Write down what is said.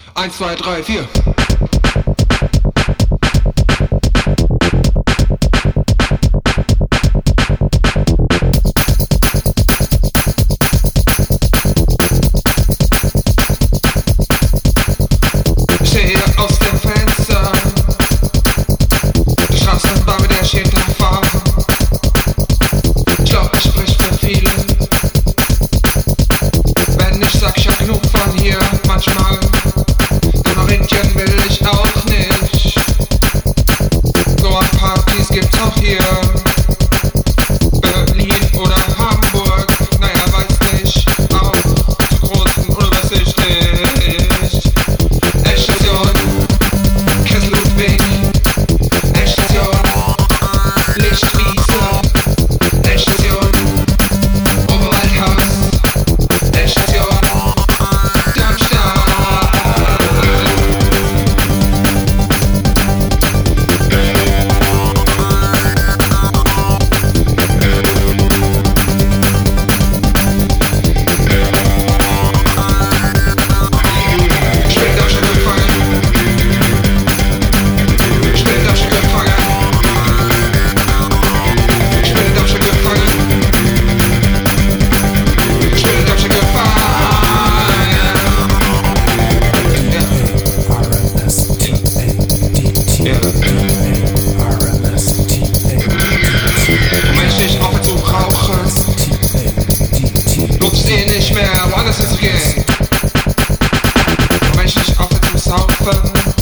Eins, zwei, drei, vier. Ich sehe aus dem Fenster die Straßenbahn, mit der ich jeden Tag fahre. Ich glaub, ich sprich für viele. Wenn ich sag, ich hab genug von hier, manchmal. Nach Indien will ich auch nicht. So ein Partys gibt's auch hier. Berlin oder Hamburg, naja, weiß nicht. Auch zu großen Universitäten. Endstation, Kessel Ludwig. Endstation, Lichtwiese. Endstation, Oberwaldhaus. Endstation, Darmstadt. Nicht mehr, woanders hinzugehen. Wenn ich nicht aufhöre zu saufen,